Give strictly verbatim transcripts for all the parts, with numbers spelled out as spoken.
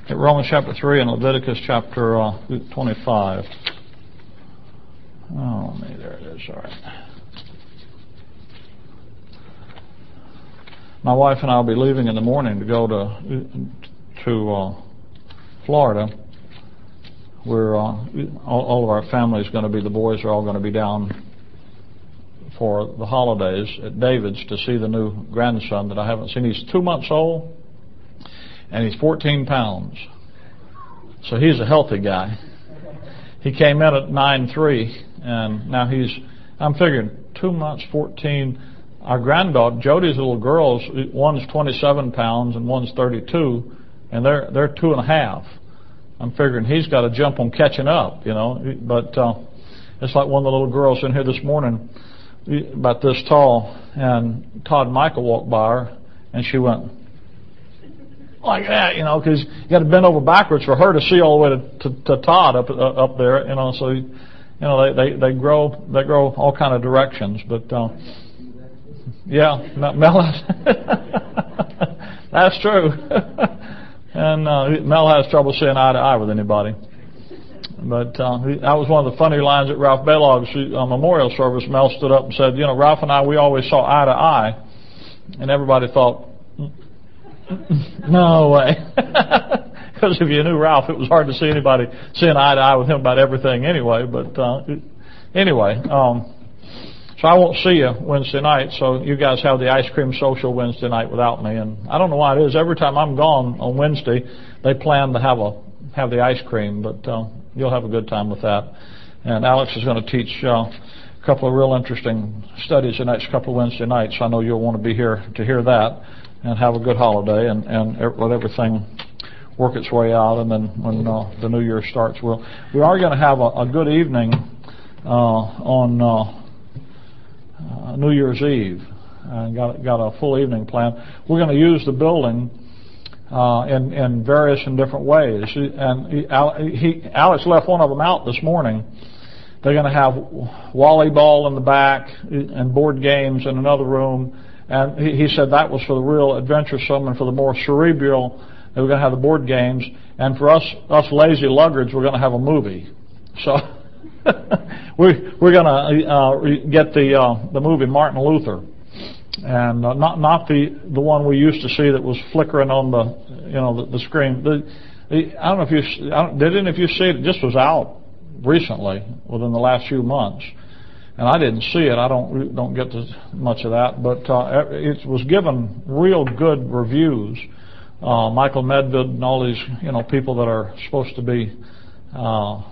at Romans chapter three and Leviticus chapter uh, twenty-five. Oh, me, there it is. All right. My wife and I will be leaving in the morning to go to to uh, Florida, where uh, all, all of our family is going to be. The boys are all going to be down for the holidays at David's to see the new grandson that I haven't seen. He's two months old, and he's fourteen pounds. So he's a healthy guy. He came in at nine three, and now he's, I'm figuring, two months, fourteen. Our granddaughter, Jody's little girls, one's twenty-seven pounds and one's thirty-two, and they're they're two and a half. I'm figuring he's got to jump on catching up, you know. But uh, it's like one of the little girls in here this morning, about this tall, and Todd and Michael walked by her, and she went like that, you know, because you got to bend over backwards for her to see all the way to, to, to Todd up uh, up there, you know. So, you know, they, they, they grow they grow all kind of directions, but. Uh, Yeah, Mel has, that's true. And uh, Mel has trouble seeing eye to eye with anybody. But uh, that was one of the funny lines at Ralph Balog's uh, memorial service. Mel stood up and said, you know, Ralph and I, we always saw eye to eye. And everybody thought, no way. Because if you knew Ralph, it was hard to see anybody seeing eye to eye with him about everything anyway. But uh, anyway, um, so I won't see you Wednesday night, so you guys have the ice cream social Wednesday night without me. And I don't know why it is. Every time I'm gone on Wednesday, they plan to have a have the ice cream, but uh, you'll have a good time with that. And Alex is going to teach uh, a couple of real interesting studies the next couple of Wednesday nights. So I know you'll want to be here to hear that and have a good holiday and, and let everything work its way out. And then when uh, the new year starts, we'll, we are going to have a, a good evening uh, on... Uh, Uh, New Year's Eve. Uh, got got a full evening plan. We're going to use the building uh, in in various and different ways. And he, he, Alex left one of them out this morning. They're going to have volleyball in the back and board games in another room. And he, he said that was for the real adventuresome and for the more cerebral. They were going to have the board games. And for us us lazy luggards, we're going to have a movie. So. we, we're going to uh, get the uh, the movie Martin Luther, and uh, not not the the one we used to see that was flickering on the you know the, the screen. The, the, I don't know if you I don't, did any of you see it? It just was out recently, within the last few months, and I didn't see it. I don't don't get to much of that, but uh, it was given real good reviews. Uh, Michael Medved and all these you know people that are supposed to be. Uh,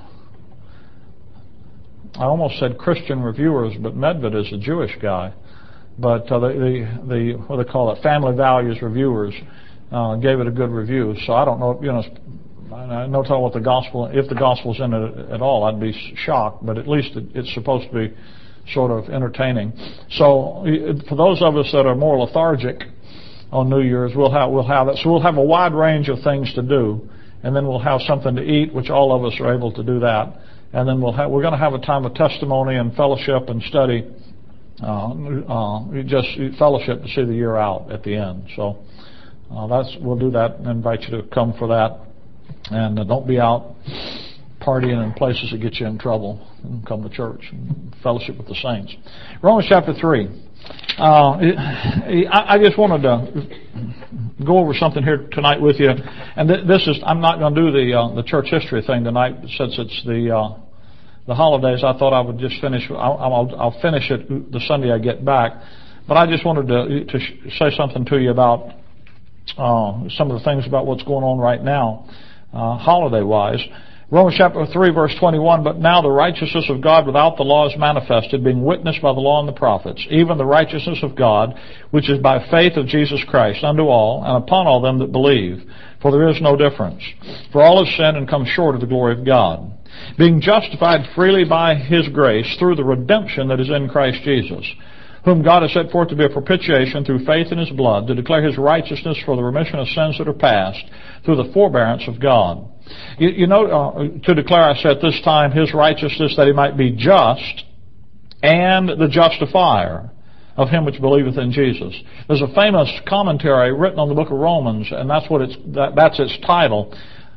I almost said Christian reviewers, but Medved is a Jewish guy. But uh, the, the the what do they call it? Family values reviewers uh, gave it a good review. So I don't know, you know, I no telling what the gospel, if the gospel's in it at all, I'd be shocked. But at least it, it's supposed to be sort of entertaining. So for those of us that are more lethargic on New Year's, we'll have we'll have that. So we'll have a wide range of things to do, and then we'll have something to eat, which all of us are able to do that. And then we'll have, we're going to have a time of testimony and fellowship and study, uh, uh, just fellowship to see the year out at the end. So uh, that's we'll do that and invite you to come for that. And uh, don't be out partying in places that get you in trouble. And come to church and fellowship with the saints. Romans chapter three. Uh, I, I just wanted to go over something here tonight with you, and th- this is I'm not going to do the uh, the church history thing tonight since it's the uh, the holidays. I thought I would just finish. I'll, I'll, I'll finish it the Sunday I get back, but I just wanted to to sh- say something to you about uh, some of the things about what's going on right now, uh, holiday wise. Romans chapter three, verse twenty-one, but now the righteousness of God without the law is manifested, being witnessed by the law and the prophets, even the righteousness of God, which is by faith of Jesus Christ, unto all, and upon all them that believe. For there is no difference. For all have sinned and come short of the glory of God, being justified freely by His grace through the redemption that is in Christ Jesus, whom God has set forth to be a propitiation through faith in His blood, to declare His righteousness for the remission of sins that are past, through the forbearance of God. You, you know, uh, to declare, I said, this time His righteousness, that He might be just and the justifier of him which believeth in Jesus. There's a famous commentary written on the book of Romans, and that's what it's that, that's its title.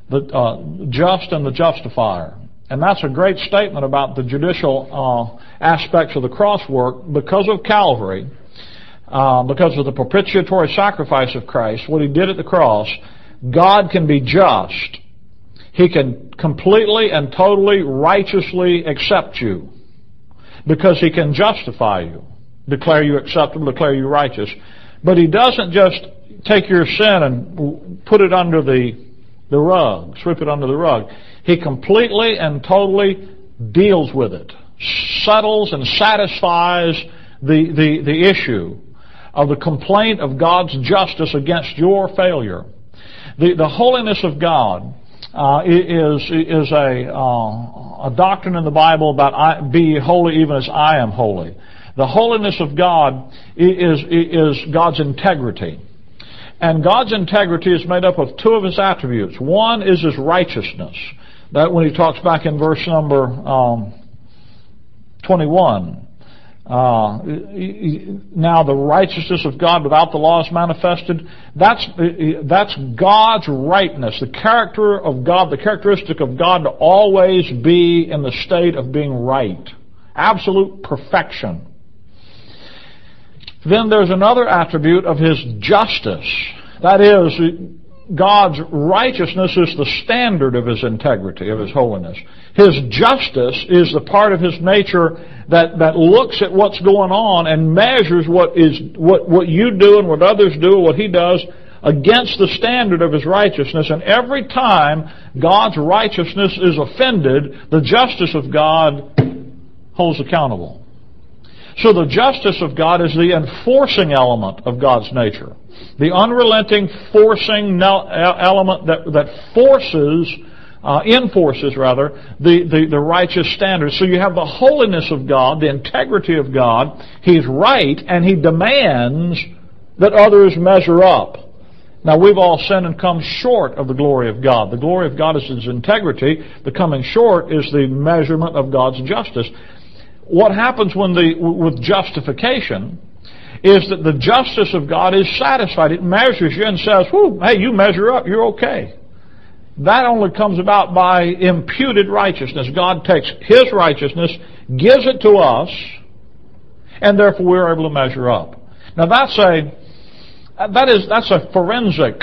the uh, just and the justifier. And that's a great statement about the judicial uh, aspects of the cross work. Because of Calvary, uh, because of the propitiatory sacrifice of Christ, what He did at the cross, God can be just. He can completely and totally righteously accept you because He can justify you, declare you acceptable, declare you righteous. But He doesn't just take your sin and put it under the, the rug, sweep it under the rug. He completely and totally deals with it, settles and satisfies the, the, the issue of the complaint of God's justice against your failure. The, the holiness of God uh, is, is a, uh, a doctrine in the Bible about I, be ye holy even as I am holy. The holiness of God is, is God's integrity. And God's integrity is made up of two of His attributes. One is His righteousness. That when He talks back in verse number um, twenty-one. Uh, now the righteousness of God without the law is manifested. That's, that's God's rightness, the character of God, the characteristic of God to always be in the state of being right. Absolute perfection. Then there's another attribute of His justice. That is, God's righteousness is the standard of His integrity, of His holiness. His justice is the part of His nature that, that looks at what's going on and measures what is what, what you do and what others do, what He does, against the standard of His righteousness. And every time God's righteousness is offended, the justice of God holds accountable. So the justice of God is the enforcing element of God's nature. The unrelenting, forcing element that, that forces, uh, enforces rather, the, the, the righteous standard. So you have the holiness of God, the integrity of God. He's right, and He demands that others measure up. Now, we've all sinned and come short of the glory of God. The glory of God is His integrity. The coming short is the measurement of God's justice. What happens when the, with justification is that the justice of God is satisfied. It measures you and says, whew, hey, you measure up, you're okay. That only comes about by imputed righteousness. God takes His righteousness, gives it to us, and therefore we're able to measure up. Now that's a, that is, that's a forensic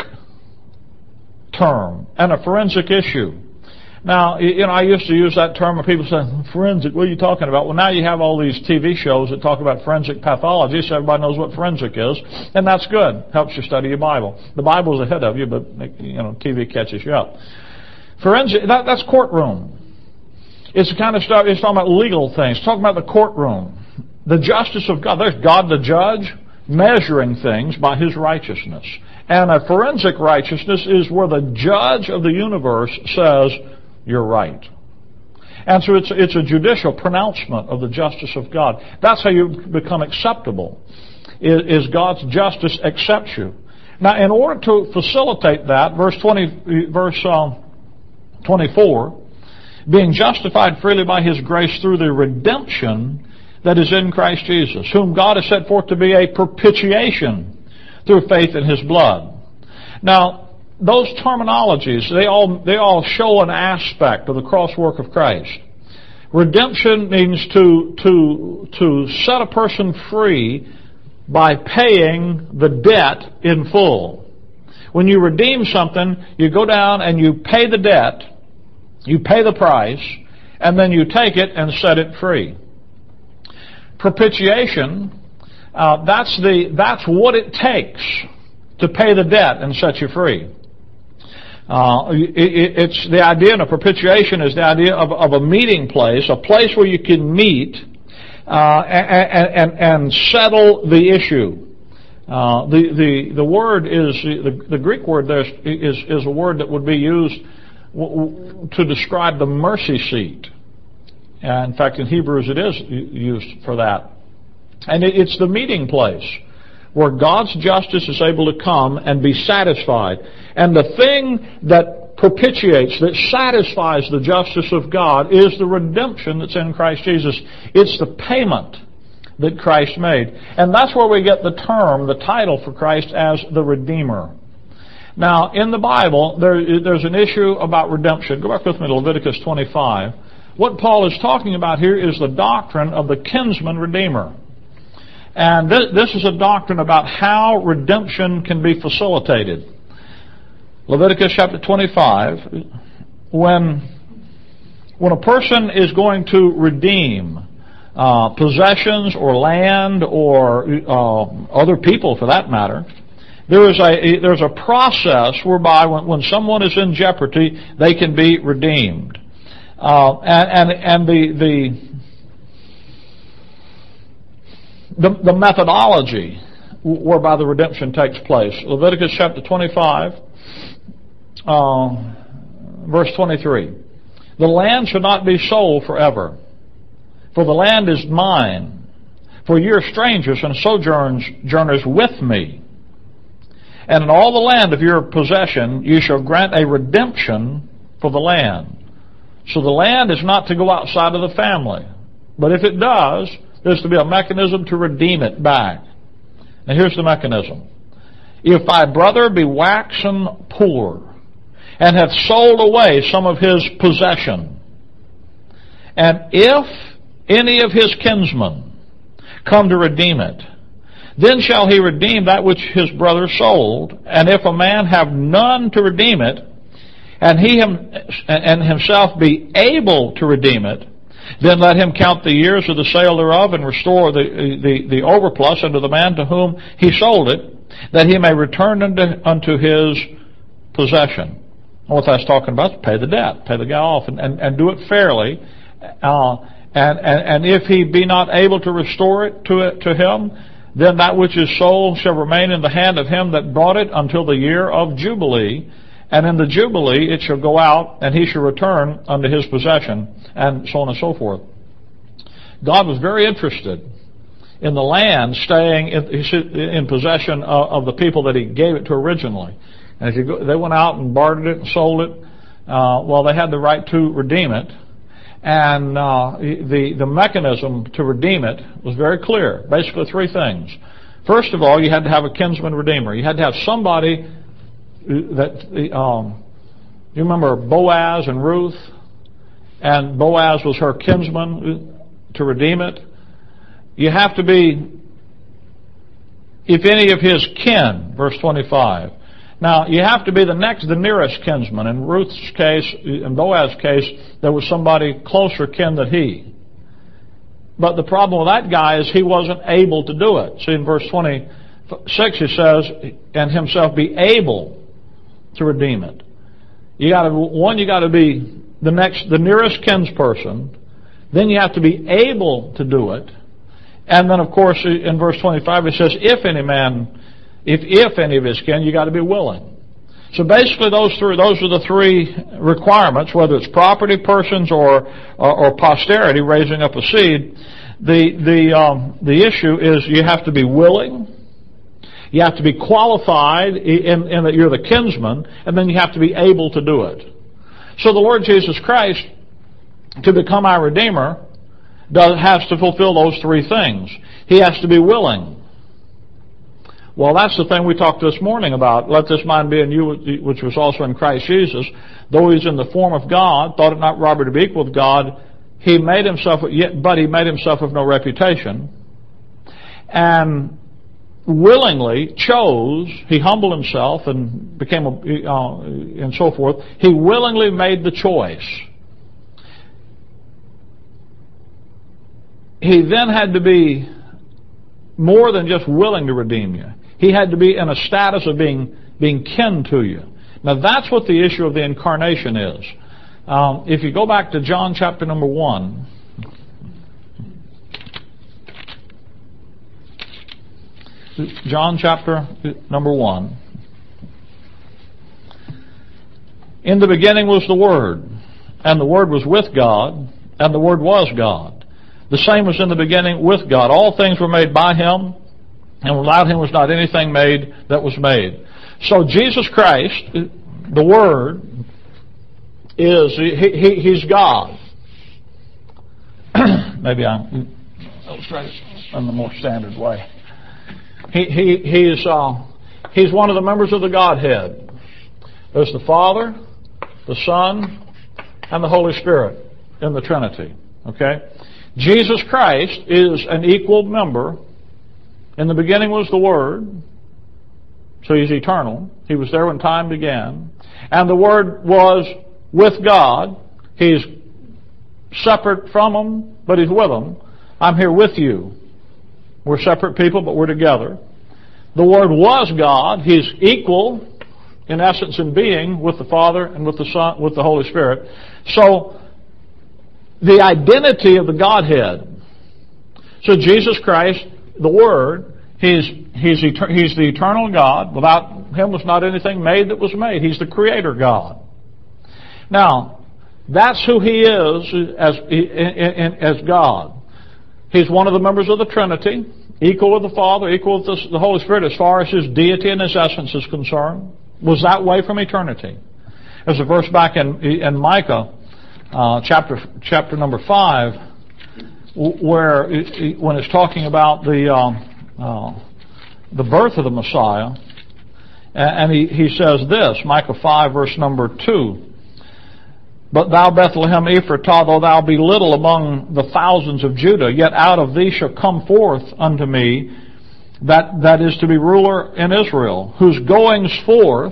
term and a forensic issue. Now, you know, I used to use that term when people say, forensic, what are you talking about? Well, now you have all these T V shows that talk about forensic pathology, so everybody knows what forensic is, and that's good. Helps you study your Bible. The Bible's ahead of you, but, you know, T V catches you up. Forensic, that, that's courtroom. It's the kind of stuff, it's talking about legal things. It's talking about the courtroom. The justice of God. There's God the judge measuring things by His righteousness. And a forensic righteousness is where the judge of the universe says, you're right. And so it's, it's a judicial pronouncement of the justice of God. That's how you become acceptable, is, is God's justice accepts you. Now, in order to facilitate that, verse twenty, verse um, twenty-four, being justified freely by His grace through the redemption that is in Christ Jesus, whom God has set forth to be a propitiation through faith in His blood. Now, those terminologies, they all they all show an aspect of the cross work of Christ. Redemption means to to to set a person free by paying the debt in full. When you redeem something, you go down and you pay the debt, you pay the price, and then you take it and set it free. Propitiation, uh, that's the that's what it takes to pay the debt and set you free. Uh, it, it's the idea in a propitiation is the idea of, of a meeting place, a place where you can meet uh, and, and, and settle the issue. Uh, the, the, the word is, the, the Greek word there is, is a word that would be used to describe the mercy seat. And in fact, in Hebrews it is used for that. And it, it's the meeting place where God's justice is able to come and be satisfied. And the thing that propitiates, that satisfies the justice of God is the redemption that's in Christ Jesus. It's the payment that Christ made. And that's where we get the term, the title for Christ as the Redeemer. Now, in the Bible, there, there's an issue about redemption. Go back with me to Leviticus twenty-five. What Paul is talking about here is the doctrine of the kinsman redeemer. And this, this is a doctrine about how redemption can be facilitated. Leviticus chapter twenty-five, when, when a person is going to redeem uh, possessions or land or uh, other people for that matter, there is a, there's a process whereby when, when someone is in jeopardy, they can be redeemed. Uh, and, and, and the, the, the, the methodology whereby the redemption takes place. Leviticus chapter twenty-five, uh, verse twenty-three. The land shall not be sold forever, for the land is mine, for ye are strangers and sojourners with me. And in all the land of your possession you shall grant a redemption for the land. So the land is not to go outside of the family. But if it does, there's to be a mechanism to redeem it back. Now here's the mechanism. If thy brother be waxen poor, and hath sold away some of his possession, and if any of his kinsmen come to redeem it, then shall he redeem that which his brother sold. And if a man have none to redeem it, and he him, and himself be able to redeem it, then let him count the years of the sale thereof, and restore the, the, the overplus unto the man to whom he sold it, that he may return unto, unto his possession. What that's talking about is pay the debt, pay the guy off, and, and, and do it fairly. Uh, and, and, and if he be not able to restore it to, it to him, then that which is sold shall remain in the hand of him that bought it until the year of Jubilee. And in the Jubilee it shall go out, and he shall return unto his possession, and so on and so forth. God was very interested in the land staying in, in possession of, of the people that he gave it to originally. And if you go, they went out and bartered it and sold it, uh, well, they had the right to redeem it. And uh, the, the mechanism to redeem it was very clear. Basically three things. First of all, you had to have a kinsman redeemer. You had to have somebody that, um, you remember Boaz and Ruth, and Boaz was her kinsman to redeem it. You have to be, if any of his kin, verse twenty-five. Now, you have to be the next, the nearest kinsman. In Ruth's case, in Boaz's case, there was somebody closer kin than he. But the problem with that guy is he wasn't able to do it. See, in verse twenty-six it says, and himself be able to redeem it. You got to, one, you got to be the next, the nearest kinsperson. Then you have to be able to do it. And then, of course, in verse twenty-five it says, if any man, if if any of his kin, you got to be willing. So basically, those three, those are the three requirements, whether it's property, persons, or or, or posterity raising up a seed. The the um, the issue is you have to be willing. You have to be qualified in, in that you're the kinsman, and then you have to be able to do it. So the Lord Jesus Christ, to become our Redeemer, does, has to fulfill those three things. He has to be willing. Well, that's the thing we talked this morning about. Let this mind be in you, which was also in Christ Jesus. Though he's in the form of God, thought it not robbery to be equal with God, he made himself, but he made himself of no reputation. And willingly chose, he humbled himself and became a, uh, and so forth. He willingly made the choice. He then had to be more than just willing to redeem you. He had to be in a status of being being kin to you. Now that's what the issue of the incarnation is. Um, if you go back to John chapter number one, John chapter number one. In the beginning was the Word, and the Word was with God, and the Word was God. The same was in the beginning with God. All things were made by Him, and without Him was not anything made that was made. So Jesus Christ, the Word, is, he, he, He's God. Maybe I'm illustrating in the more standard way. He, he, he's, uh, he's one of the members of the Godhead. There's the Father, the Son, and the Holy Spirit in the Trinity. Okay? Jesus Christ is an equal member. In the beginning was the Word, so He's eternal. He was there when time began. And the Word was with God. He's separate from them, but He's with them. I'm here with you. We're separate people, but we're together. The Word was God. He's equal in essence and being with the Father and with the Son, with the Holy Spirit. So, the identity of the Godhead. So Jesus Christ, the Word, He's, he's, eter- he's the eternal God. Without Him was not anything made that was made. He's the Creator God. Now, that's who He is as, as God. He's one of the members of the Trinity, equal with the Father, equal with the, the Holy Spirit as far as His deity and His essence is concerned. Was that way from eternity. There's a verse back in, in Micah, uh, chapter chapter number five, where it, when it's talking about the uh, uh, the birth of the Messiah, and he, he says this, Micah five, verse number two. But thou, Bethlehem Ephratah, though thou be little among the thousands of Judah, yet out of thee shall come forth unto me that that is to be ruler in Israel, whose goings forth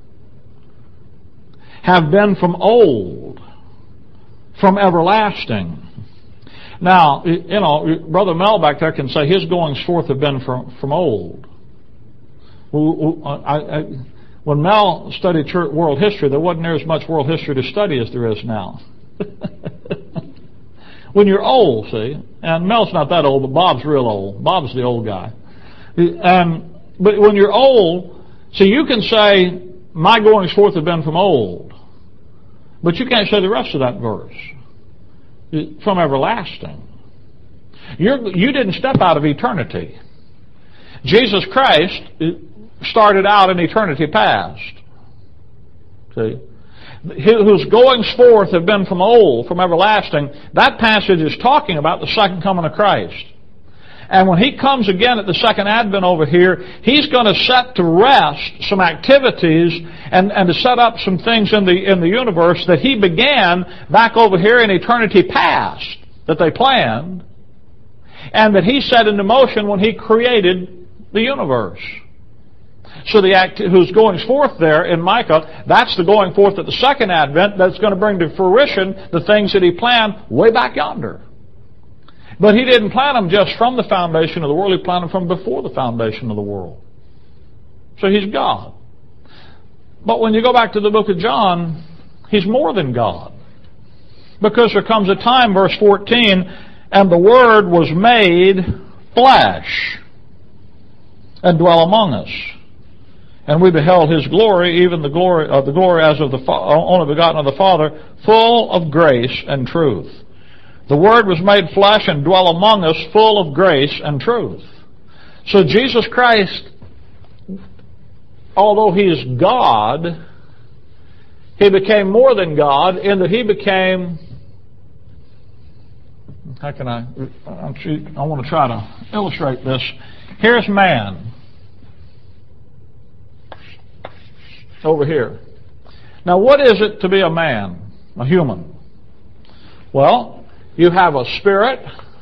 have been from old, from everlasting. Now, you know, Brother Mel back there can say his goings forth have been from, from old. I, I, when Mel studied church, world history, there wasn't near as much world history to study as there is now. When you're old, see, and Mel's not that old, but Bob's real old. Bob's the old guy. And, but when you're old, see, you can say, my goings forth have been from old. But you can't say the rest of that verse. From everlasting. You're, you didn't step out of eternity. Jesus Christ started out in eternity past. See? Whose goings forth have been from old, from everlasting. That passage is talking about the second coming of Christ. And when He comes again at the second advent over here, He's going to set to rest some activities and, and to set up some things in the in the universe that He began back over here in eternity past, that they planned, and that He set into motion when He created the universe. So the act who's going forth there in Micah, that's the going forth at the second advent that's going to bring to fruition the things that He planned way back yonder. But He didn't plan them just from the foundation of the world. He planned them from before the foundation of the world. So He's God. But when you go back to the book of John, He's more than God. Because there comes a time, verse fourteen, and the Word was made flesh and dwell among us. And we beheld His glory, even the glory of uh, the glory as of the only begotten of the Father, full of grace and truth. The Word was made flesh and dwell among us, full of grace and truth. So Jesus Christ, although He is God, He became more than God in that He became, how can I, I want to try to illustrate this. Here's man. Over here. Now what is it to be a man, a human? Well, you have a spirit,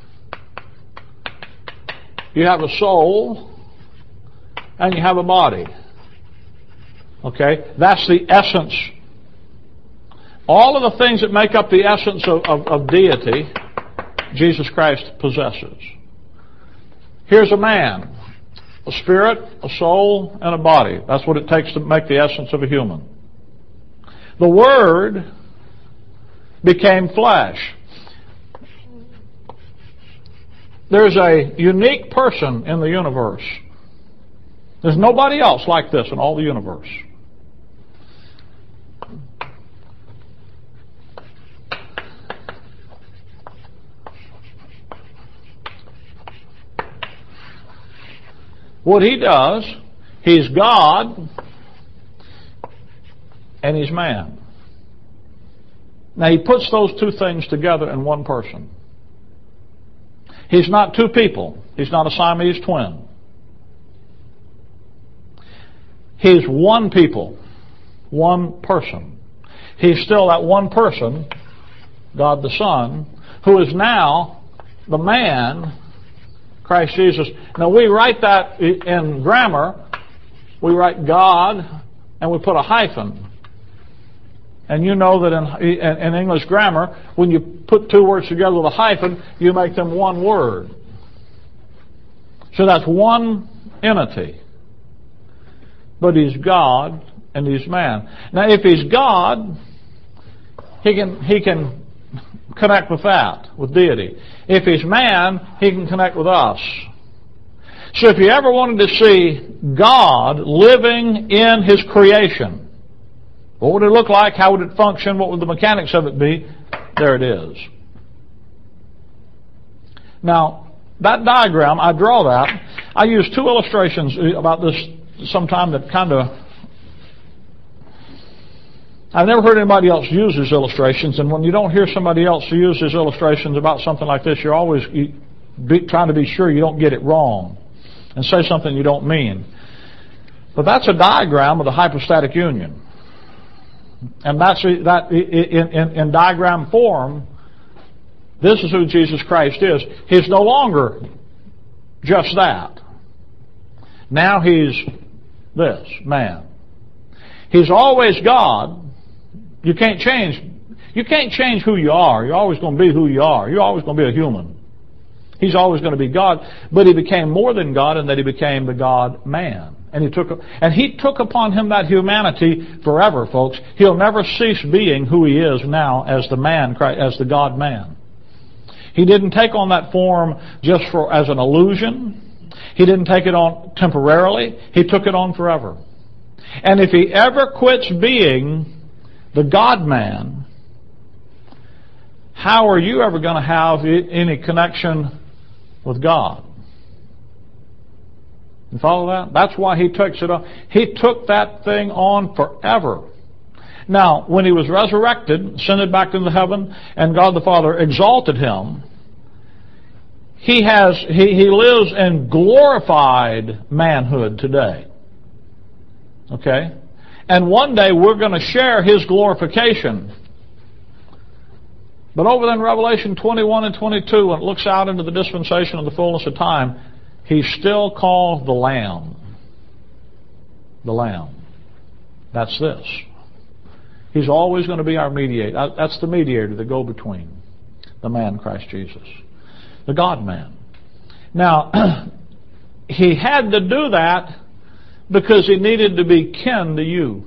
you have a soul, and you have a body. Okay? That's the essence. All of the things that make up the essence of, of, of deity, Jesus Christ possesses. Here's a man. A spirit, a soul, and a body. That's what it takes to make the essence of a human. The Word became flesh. There's a unique person in the universe. There's nobody else like this in all the universe. What He does, He's God and He's man. Now He puts those two things together in one person. He's not two people. He's not a Siamese twin. He's one people. one person. He's still that one person, God the Son, who is now the man, Christ Jesus. Now we write that in grammar. We write God and we put a hyphen. And you know that in, in English grammar, when you put two words together with a hyphen, you make them one word. So that's one entity. But He's God and He's man. Now if He's God, He can, he can connect with that, with deity. If He's man, He can connect with us. So if you ever wanted to see God living in His creation, what would it look like? How would it function? What would the mechanics of it be? There it is. Now, that diagram, I draw that. I use two illustrations about this sometime that kind of... I've never heard anybody else use these illustrations, and when you don't hear somebody else use these illustrations about something like this, you're always be, trying to be sure you don't get it wrong and say something you don't mean. But that's a diagram of the hypostatic union. And that's that in, in, in diagram form, this is who Jesus Christ is. He's no longer just that. Now He's this, man. He's always God. You can't change. You can't change who you are. You're always going to be who you are. You're always going to be a human. He's always going to be God. But He became more than God in that He became the God-man. And he took, and he took upon Him that humanity forever, folks. He'll never cease being who He is now as the man, as the God-man. He didn't take on that form just for as an illusion. He didn't take it on temporarily. He took it on forever. And if He ever quits being the God-man, how are you ever going to have any connection with God? You follow that? That's why He takes it on. He took that thing on forever. Now, when He was resurrected, ascended back into heaven, and God the Father exalted Him, He has He, he lives in glorified manhood today. Okay? And one day we're going to share His glorification. But over in Revelation twenty-one and twenty-two, when it looks out into the dispensation of the fullness of time, He's still called the Lamb. The Lamb. That's this. He's always going to be our mediator. That's the mediator, the go-between. The man, Christ Jesus. The God-man. Now, He had to do that because He needed to be kin to you.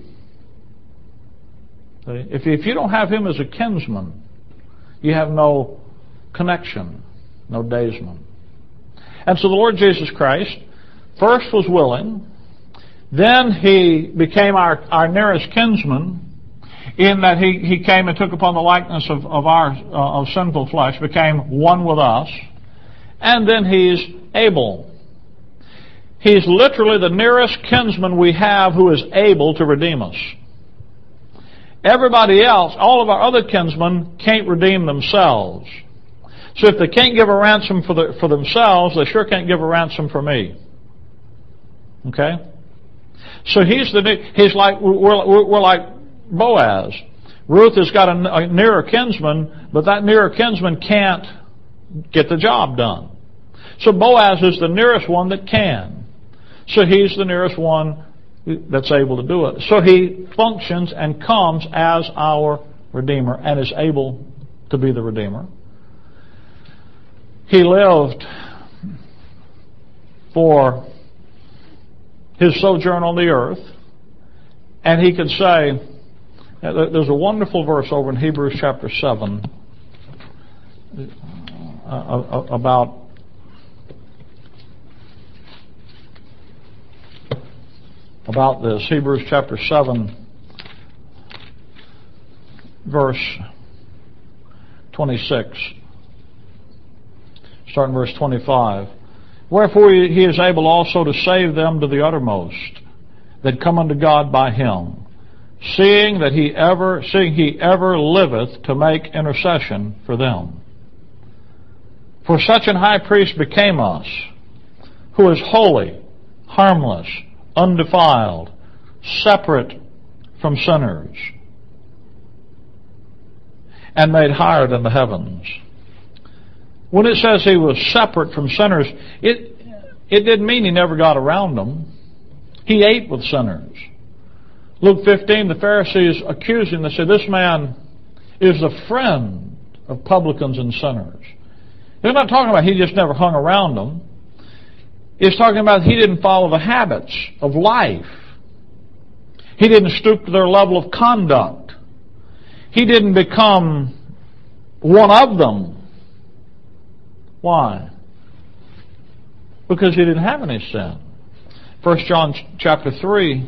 If, if you don't have Him as a kinsman, you have no connection, no daysman. And so the Lord Jesus Christ first was willing, then He became our, our nearest kinsman, in that he, he came and took upon the likeness of, of our uh, of sinful flesh, became one with us, and then He's able. He's literally the nearest kinsman we have who is able to redeem us. Everybody else, all of our other kinsmen, can't redeem themselves. So if they can't give a ransom for the, for themselves, they sure can't give a ransom for me. Okay? So he's the he's like we're, we're, we're like Boaz. Ruth has got a, a nearer kinsman, but that nearer kinsman can't get the job done. So Boaz is the nearest one that can. So he's the nearest one that's able to do it. So he functions and comes as our Redeemer and is able to be the Redeemer. He lived for His sojourn on the earth, and He could say, there's a wonderful verse over in Hebrews chapter seven uh, about about this. Hebrews chapter seven, verse twenty-six. Starting verse twenty-five. Wherefore He is able also to save them to the uttermost that come unto God by Him, seeing that He ever, seeing He ever liveth to make intercession for them. For such an high priest became us, who is holy, harmless, undefiled, separate from sinners and made higher than the heavens. When it says he was separate from sinners, it, it didn't mean he never got around them. He ate with sinners. Luke fifteen, the Pharisees accused him. They said, this man is a friend of publicans and sinners. They're not talking about he just never hung around them. It's talking about he didn't follow the habits of life. He didn't stoop to their level of conduct. He didn't become one of them. Why? Because he didn't have any sin. First John chapter three,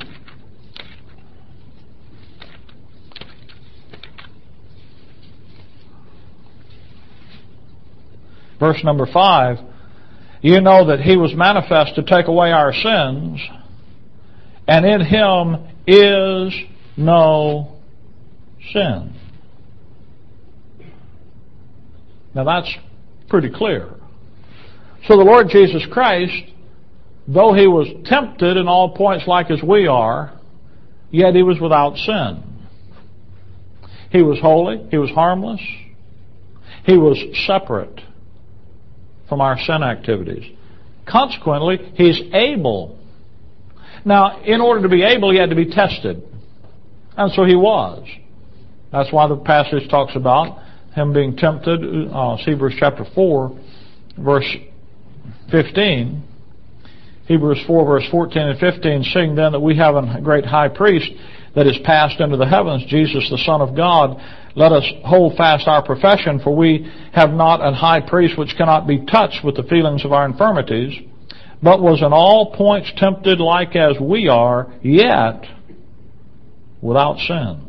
verse number five, you know that he was manifest to take away our sins, and in him is no sin. Now that's pretty clear. So the Lord Jesus Christ, though he was tempted in all points like as we are, yet he was without sin. He was holy, he was harmless, he was separate from our sin activities. Consequently, he's able. Now, in order to be able, he had to be tested. And so he was. That's why the passage talks about him being tempted. Uh, Hebrews chapter four, verse fifteen. Hebrews four, verse fourteen and fifteen, seeing then that we have a great high priest that is passed into the heavens, Jesus the Son of God, let us hold fast our profession, for we have not an high priest which cannot be touched with the feelings of our infirmities, but was in all points tempted like as we are, yet without sin.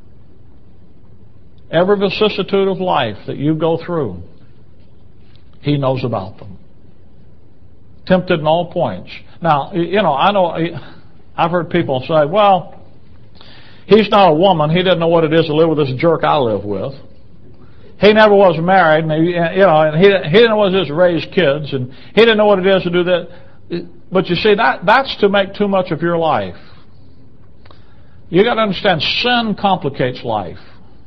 Every vicissitude of life that you go through, he knows about them. Tempted in all points. Now, you know, I know, I've heard people say, well, he's not a woman. He doesn't know what it is to live with this jerk I live with. He never was married, and he, you know, and he, he didn't know what it is to raise kids, and he didn't know what it is to do that. But you see, that that's to make too much of your life. You got to understand, sin complicates life,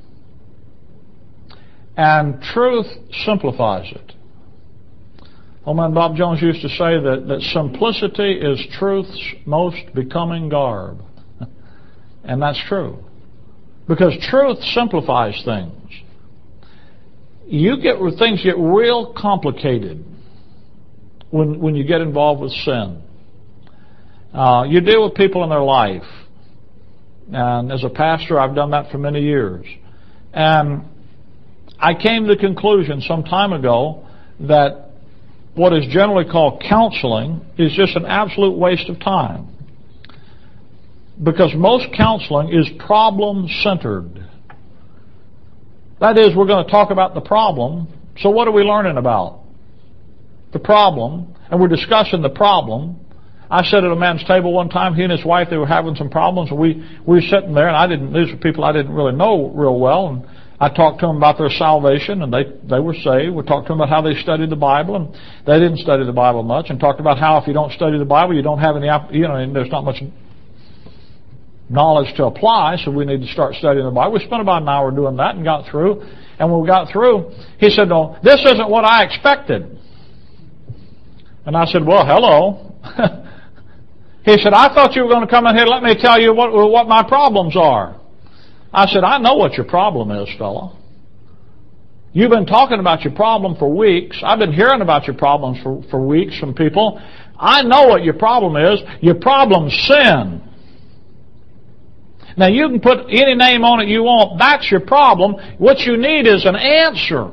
and truth simplifies it. Old man Bob Jones used to say that, that simplicity is truth's most becoming garb. And that's true. Because truth simplifies things. You get things get real complicated when when you get involved with sin. Uh, you deal with people in their life. And as a pastor, I've done that for many years. And I came to the conclusion some time ago that what is generally called counseling is just an absolute waste of time. Because most counseling is problem-centered. That is, we're going to talk about the problem. So what are we learning about? The problem. And we're discussing the problem. I sat at a man's table one time. He and his wife, they were having some problems. And we, we were sitting there, and I didn't, these were people I didn't really know real well. And I talked to them about their salvation, and they, they were saved. We talked to them about how they studied the Bible, and they didn't study the Bible much. And talked about how if you don't study the Bible, you don't have any, you know, and there's not much knowledge to apply, so we need to start studying the Bible. We spent about an hour doing that and got through. And when we got through, he said, no, this isn't what I expected. And I said, well, hello. He said, I thought you were going to come in here and let me tell you what, what my problems are. I said, I know what your problem is, fella. You've been talking about your problem for weeks. I've been hearing about your problems for, for weeks from people. I know what your problem is. Your problem's sin. Now, you can put any name on it you want. That's your problem. What you need is an answer.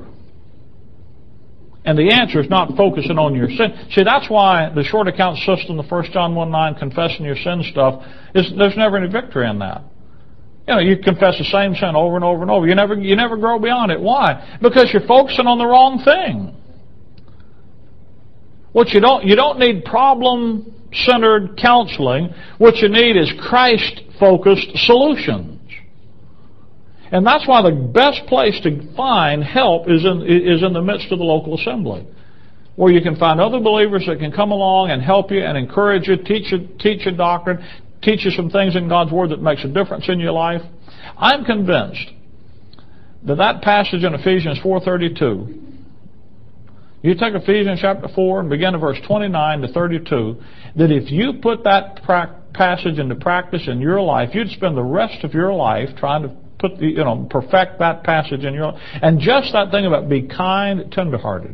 And the answer is not focusing on your sin. See, that's why the short account system, the First John one nine, confessing your sin stuff, is there's never any victory in that. You know, you confess the same sin over and over and over. You never, you never grow beyond it. Why? Because you're focusing on the wrong thing. What you don't, you don't need problem-centered counseling. What you need is Christ-focused solutions. And that's why the best place to find help is in, is in the midst of the local assembly, where you can find other believers that can come along and help you and encourage you, teach you, teach you doctrine, teach you some things in God's Word that makes a difference in your life. I'm convinced that that passage in Ephesians four thirty-two, you take Ephesians chapter four and begin at verse twenty-nine to thirty-two, that if you put that pra- passage into practice in your life, you'd spend the rest of your life trying to put the, you know, perfect that passage in your life. And just that thing about be kind, tenderhearted.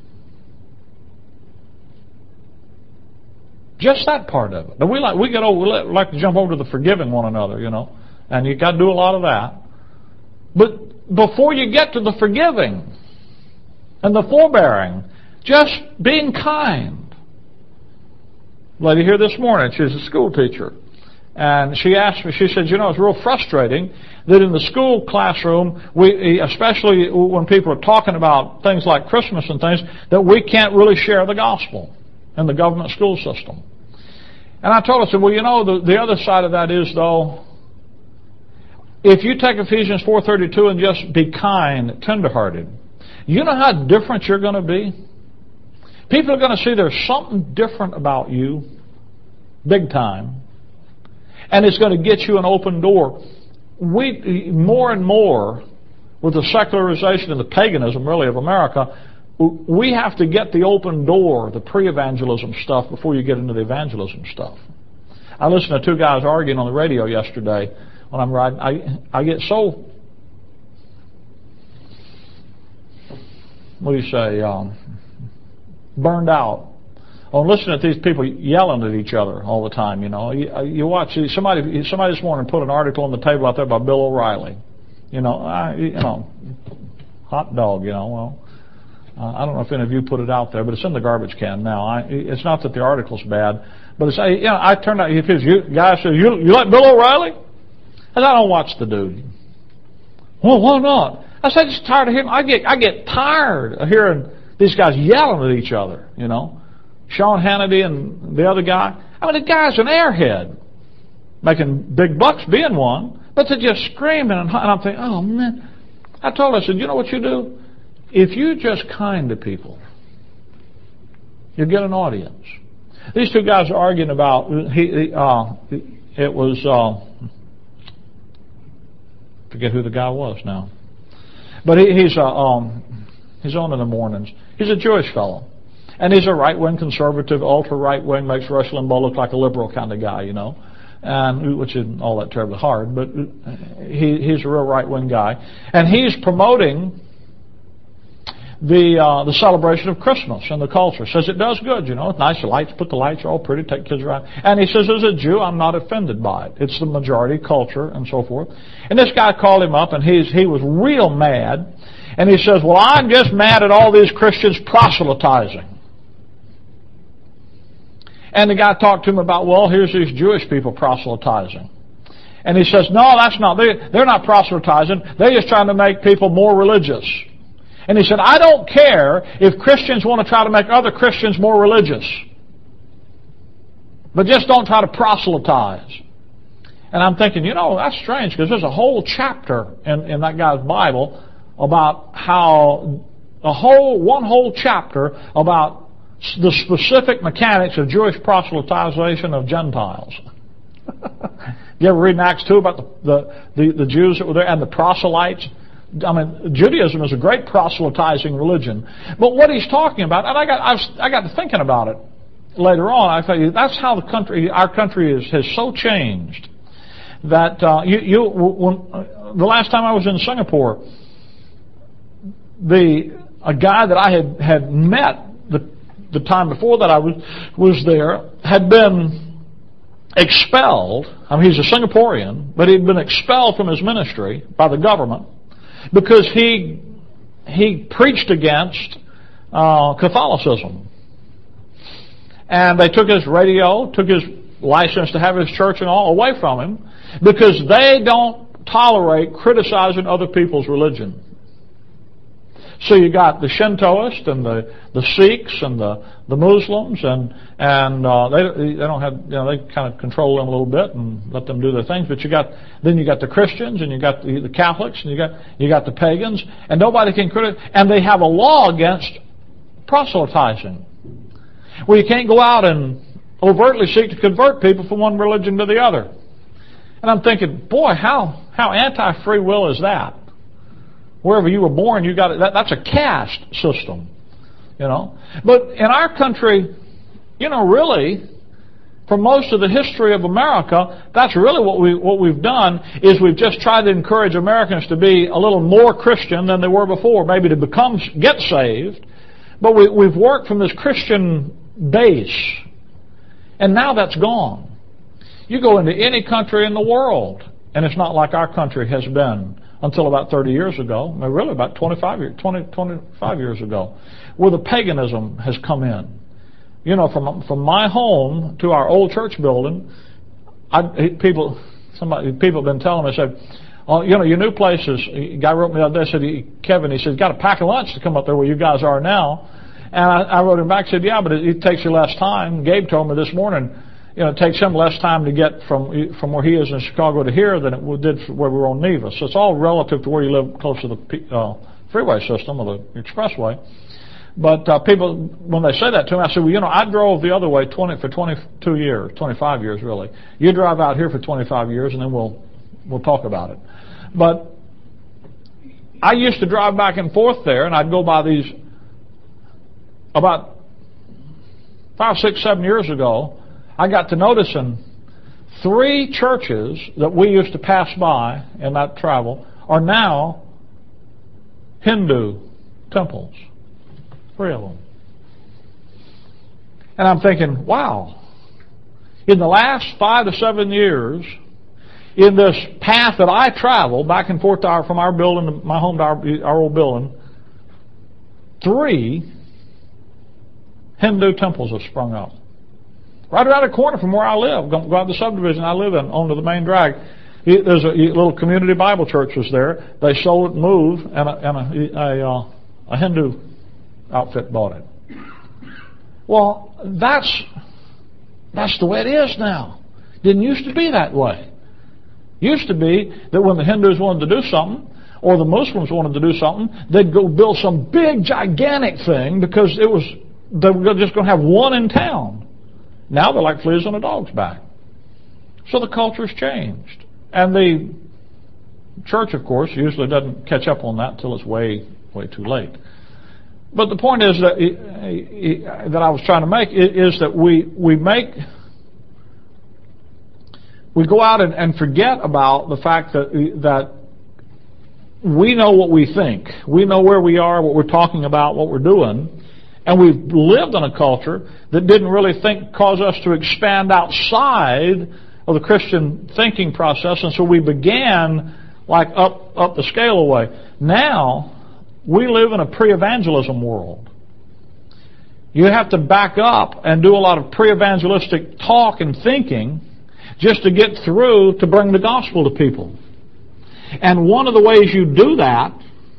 Just that part of it. Now we like we get over, we like to jump over to the forgiving one another, you know, and you got to do a lot of that. But before you get to the forgiving and the forbearing, just being kind. Lady here this morning, she's a school teacher, and she asked me. She said, "You know, it's real frustrating that in the school classroom, we, especially when people are talking about things like Christmas and things, that we can't really share the gospel in the government school system." And I told her, I said, well, you know, the, the other side of that is, though, if you take Ephesians four thirty-two and just be kind, tenderhearted, you know how different you're going to be? People are going to see there's something different about you, big time, and it's going to get you an open door. We, more and more, with the secularization and the paganism, really, of America, we have to get the open door, the pre-evangelism stuff, before you get into the evangelism stuff. I listened to two guys arguing on the radio yesterday when I'm riding. I, I get so, what do you say, um, burned out on listening to these people yelling at each other all the time. You know, you, you watch somebody. Somebody this morning put an article on the table out there by Bill O'Reilly. You know, I, you know, hot dog. You know, well. Uh, I don't know if any of you put it out there, but it's in the garbage can now. I, it's not that the article's bad, but it's, you know, I turned out, if his guy says, you, you like Bill O'Reilly? I said, I don't watch the dude. Well, why not? I said, I'm just tired of him. I get, I get tired of hearing these guys yelling at each other, you know. Sean Hannity and the other guy. I mean, the guy's an airhead, making big bucks being one, but they're just screaming, and, and I'm thinking, oh, man. I told her, I said, you know what you do? If you're just kind to people, you'll get an audience. These two guys are arguing about, he, uh, it was, uh, forget who the guy was now. But he, he's, uh, um, he's on in the mornings. He's a Jewish fellow. And he's a right-wing conservative, ultra-right-wing, makes Rush Limbaugh look like a liberal kind of guy, you know. And, which isn't all that terribly hard, but he, he's a real right-wing guy. And he's promoting the uh, the celebration of Christmas and the culture. Says it does good, you know. It's nice, the lights, put the lights, are all pretty, take kids around. And he says, as a Jew, I'm not offended by it. It's the majority culture and so forth. And this guy called him up, and he's he was real mad. And he says, well, I'm just mad at all these Christians proselytizing. And the guy talked to him about, well, here's these Jewish people proselytizing. And he says, no, that's not, they, they're not proselytizing. They're just trying to make people more religious. And he said, I don't care if Christians want to try to make other Christians more religious. But just don't try to proselytize. And I'm thinking, you know, that's strange, because there's a whole chapter in, in that guy's Bible about how, a whole, one whole chapter about the specific mechanics of Jewish proselytization of Gentiles. You ever read in Acts two about the, the, the, the Jews that were there and the proselytes? I mean, Judaism is a great proselytizing religion. But what he's talking about, and I got I, was, I got to thinking about it later on, I tell you, that's how the country, our country is, has so changed that uh, you, you when, uh, the last time I was in Singapore, the a guy that I had, had met the the time before that I was was there had been expelled. I mean, he's a Singaporean, but he'd been expelled from his ministry by the government because he he preached against uh, Catholicism. And they took his radio, took his license to have his church and all away from him because they don't tolerate criticizing other people's religion. So you got the Shintoists and the, the Sikhs and the, the Muslims, and and uh, they they don't have, you know, they kind of control them a little bit and let them do their things. But you got then you got the Christians and you got the, the Catholics and you got you got the pagans, and nobody can criticize. And they have a law against proselytizing. Well, you can't go out and overtly seek to convert people from one religion to the other. And I'm thinking, boy, how, how anti-free will is that? Wherever you were born, you got it. That, that's a caste system, you know. But in our country, you know, really, for most of the history of America, that's really what we what we've done is we've just tried to encourage Americans to be a little more Christian than they were before, maybe to become get saved. But we, we've worked from this Christian base, and now that's gone. You go into any country in the world, and it's not like our country has been until about thirty years ago, really about twenty-five years, twenty, twenty-five years ago, where the paganism has come in. You know, from from my home to our old church building, I, people, somebody, people have been telling me, said, oh, you know, your new place is, a guy wrote me the other day, said, he, Kevin, he said, you got to pack a lunch to come up there where you guys are now. And I, I wrote him back, said, yeah, but it, it takes you less time. Gabe told me this morning, you know, it takes him less time to get from from where he is in Chicago to here than it did where we were on Neva. So it's all relative to where you live close to the uh, freeway system or the expressway. But uh, people, when they say that to me, I say, well, you know, I drove the other way twenty for twenty-two years, twenty-five years really. You drive out here for twenty-five years, and then we'll we'll talk about it. But I used to drive back and forth there, and I'd go by these about five, six, seven years ago. I got to noticing three churches that we used to pass by in that travel are now Hindu temples. Three of them. And I'm thinking, wow, in the last five to seven years, in this path that I travel back and forth to our, from our building to my home to our, our old building, three Hindu temples have sprung up. Right around the corner from where I live, go, go out the subdivision I live in, onto the main drag. There's a little community Bible church was there. They sold it and moved, and a, and a, a, a, a Hindu outfit bought it. Well, that's that's the way it is now. Didn't used to be that way. Used to be that when the Hindus wanted to do something, or the Muslims wanted to do something, they'd go build some big, gigantic thing because it was they were just going to have one in town. Now they're like fleas on a dog's back. So the culture's changed. And the church, of course, usually doesn't catch up on that until it's way, way too late. But the point is that that I was trying to make is that we we make we go out and, and forget about the fact that that we know what we think, we know where we are, what we're talking about, what we're doing. And we've lived in a culture that didn't really think cause us to expand outside of the Christian thinking process, and so we began like up up the scale away. Now we live in a pre-evangelism world. You have to back up and do a lot of pre-evangelistic talk and thinking just to get through to bring the gospel to people. And one of the ways you do that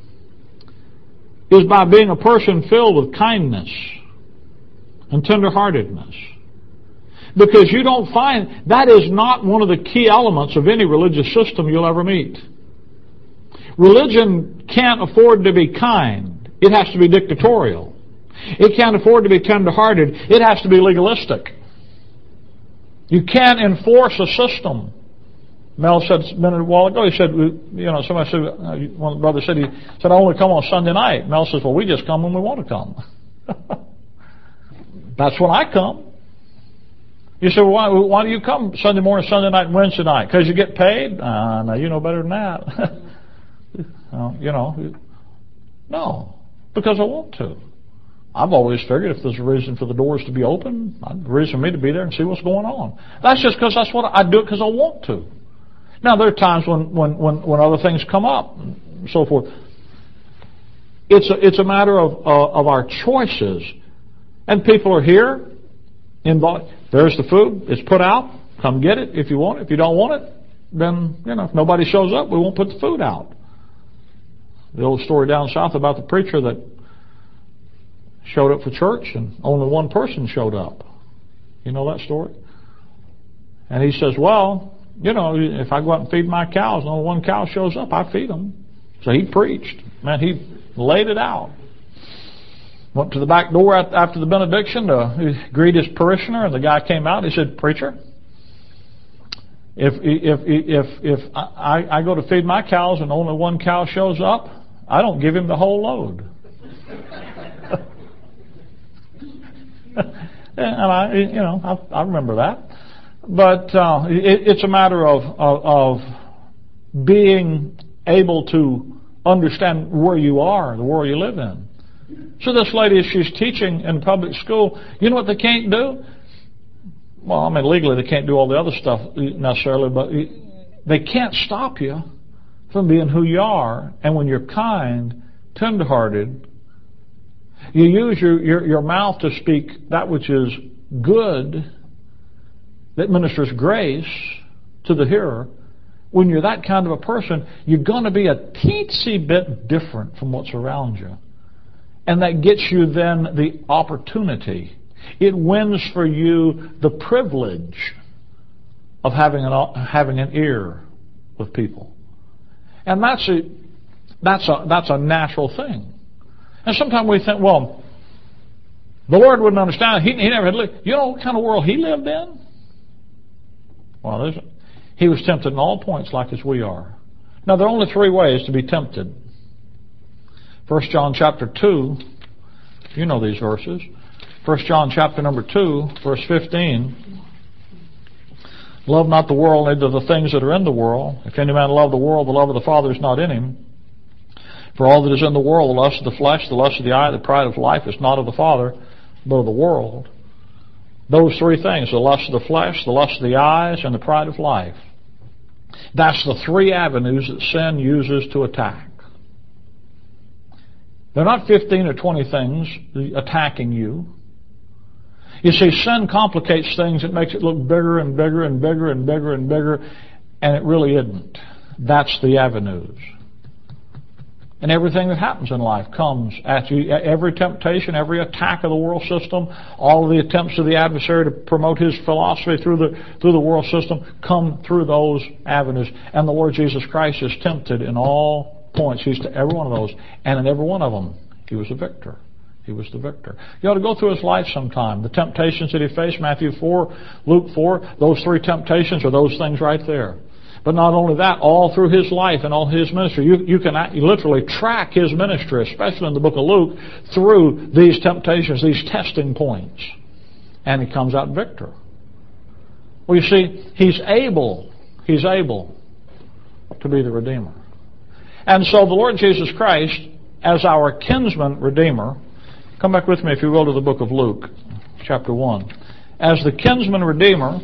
is by being a person filled with kindness and tenderheartedness. Because you don't find, that is not one of the key elements of any religious system you'll ever meet. Religion can't afford to be kind. It has to be dictatorial. It can't afford to be tenderhearted. It has to be legalistic. You can't enforce a system. Mel said a minute a while ago, he said, you know, somebody said, one of the brothers said, he said, I only come on Sunday night. Mel says, well, we just come when we want to come. That's when I come. You say, well, why, why do you come Sunday morning, Sunday night, and Wednesday night? Because you get paid? Uh, no, you know better than that. uh, you know, no, because I want to. I've always figured if there's a reason for the doors to be open, there's a reason for me to be there and see what's going on. That's just because that's what I, I do it because I want to. Now, there are times when, when, when, when other things come up and so forth. It's a, it's a matter of, uh, of our choices. And people are here. Involved. There's the food. It's put out. Come get it if you want it. If you don't want it, then, you know, if nobody shows up, we won't put the food out. The old story down south about the preacher that showed up for church and only one person showed up. You know that story? And he says, well, you know, if I go out and feed my cows and only one cow shows up, I feed them. So he preached. Man, he laid it out. Went to the back door after the benediction to greet his parishioner, and the guy came out. He said, "Preacher, if if if if I, I go to feed my cows and only one cow shows up, I don't give him the whole load." And I, you know, I, I remember that. But uh, it, it's a matter of, of of being able to understand where you are, the world you live in. So this lady, as she's teaching in public school, you know what they can't do? Well, I mean, legally they can't do all the other stuff necessarily, but they can't stop you from being who you are. And when you're kind, tenderhearted, you use your, your, your mouth to speak that which is good, that ministers grace to the hearer. When you're that kind of a person, you're going to be a teensy bit different from what's around you. And that gets you then the opportunity. It wins for you the privilege of having an, having an ear with people. And that's a, that's a, that's a natural thing. And sometimes we think, well, the Lord wouldn't understand. He, he never had lived. You know what kind of world he lived in? Well, there's, he was tempted in all points like as we are. Now, there are only three ways to be tempted. First John chapter two, you know these verses. First John chapter number two, verse fifteen. Love not the world, neither the things that are in the world. If any man love the world, the love of the Father is not in him. For all that is in the world, the lust of the flesh, the lust of the eye, the pride of life, is not of the Father, but of the world. Those three things, the lust of the flesh, the lust of the eyes, and the pride of life. That's the three avenues that sin uses to attack. They're not fifteen or twenty things attacking you. You see, sin complicates things. It makes it look bigger and bigger and bigger and bigger and bigger, and it really isn't. That's the avenues. And everything that happens in life comes at you. Every temptation, every attack of the world system, all of the attempts of the adversary to promote his philosophy through the through the world system come through those avenues. And the Lord Jesus Christ is tempted in all points. He's to every one of those. And in every one of them, he was a victor. He was the victor. You ought to go through his life sometime. The temptations that he faced, Matthew four, Luke four, those three temptations are those things right there. But not only that, all through his life and all his ministry, you, you can you literally track his ministry, especially in the book of Luke, through these temptations, these testing points. And he comes out victor. Well, you see, he's able, he's able to be the Redeemer. And so the Lord Jesus Christ, as our kinsman Redeemer, come back with me if you will to the book of Luke, chapter one. As the kinsman Redeemer,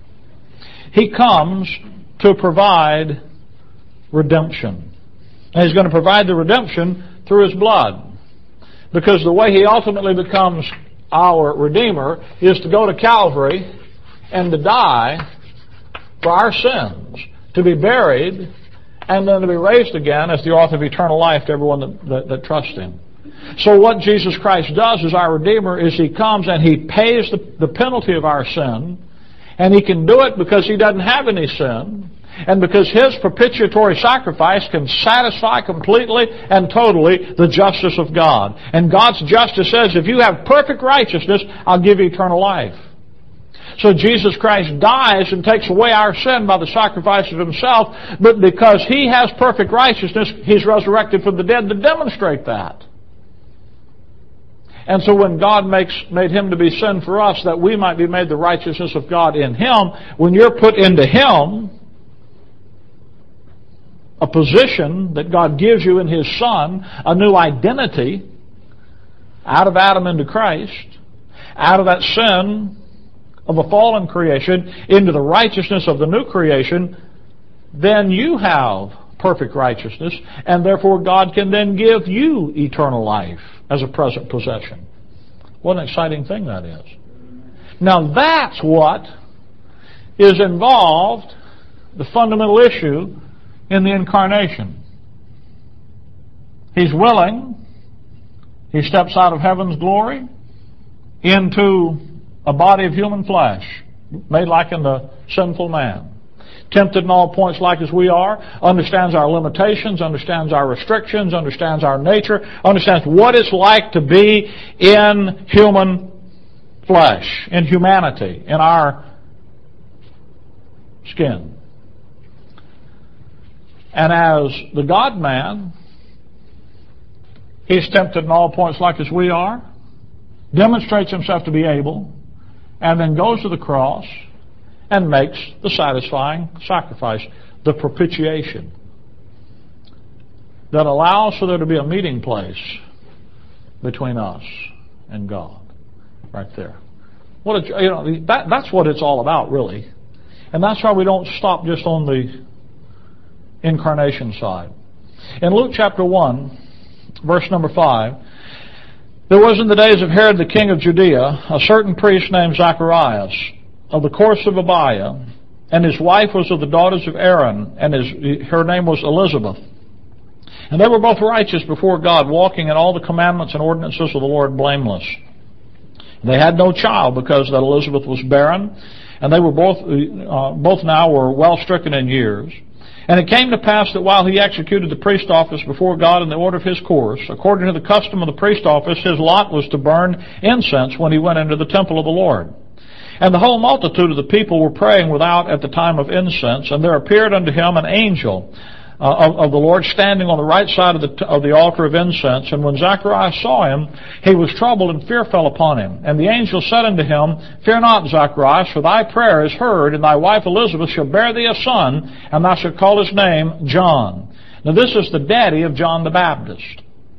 he comes to provide redemption. And he's going to provide the redemption through his blood. Because the way he ultimately becomes our Redeemer is to go to Calvary and to die for our sins, to be buried, and then to be raised again as the author of eternal life to everyone that, that, that trusts him. So what Jesus Christ does as our Redeemer is he comes and he pays the, the penalty of our sin. And he can do it because he doesn't have any sin. And because his propitiatory sacrifice can satisfy completely and totally the justice of God. And God's justice says, if you have perfect righteousness, I'll give you eternal life. So Jesus Christ dies and takes away our sin by the sacrifice of himself. But because he has perfect righteousness, he's resurrected from the dead to demonstrate that. And so when God makes made him to be sin for us, that we might be made the righteousness of God in him, when you're put into him, a position that God gives you in his Son, a new identity, out of Adam into Christ, out of that sin of a fallen creation into the righteousness of the new creation, then you have perfect righteousness, and therefore God can then give you eternal life as a present possession. What an exciting thing that is. Now that's what is involved, the fundamental issue in the incarnation. He's willing. He steps out of heaven's glory into a body of human flesh, made like in the sinful man. tempted in all points like as we are, understands our limitations, understands our restrictions, understands our nature, understands what it's like to be in human flesh, in humanity, in our skin. And as the God-man, He's tempted in all points like as we are, demonstrates Himself to be able, and then goes to the cross and makes the satisfying sacrifice, the propitiation, that allows for there to be a meeting place between us and God. Right there. What a, you know, that, that's what it's all about, really. And that's why we don't stop just on the incarnation side. In Luke chapter one, verse number five, there was in the days of Herod the king of Judea a certain priest named Zacharias of the course of Abiah, and his wife was of the daughters of Aaron, and his, her name was Elizabeth. And they were both righteous before God, walking in all the commandments and ordinances of the Lord blameless. They had no child because that Elizabeth was barren, and they were both uh, both now were well stricken in years. And it came to pass that while he executed the priest office before God in the order of his course, according to the custom of the priest office, his lot was to burn incense when he went into the temple of the Lord. And the whole multitude of the people were praying without at the time of incense, and there appeared unto him an angel uh, of, of the Lord standing on the right side of the, of the altar of incense. And when Zacharias saw him, he was troubled, and fear fell upon him. And the angel said unto him, Fear not, Zacharias, for thy prayer is heard, and thy wife Elizabeth shall bear thee a son, and thou shalt call his name John. Now this is the daddy of John the Baptist.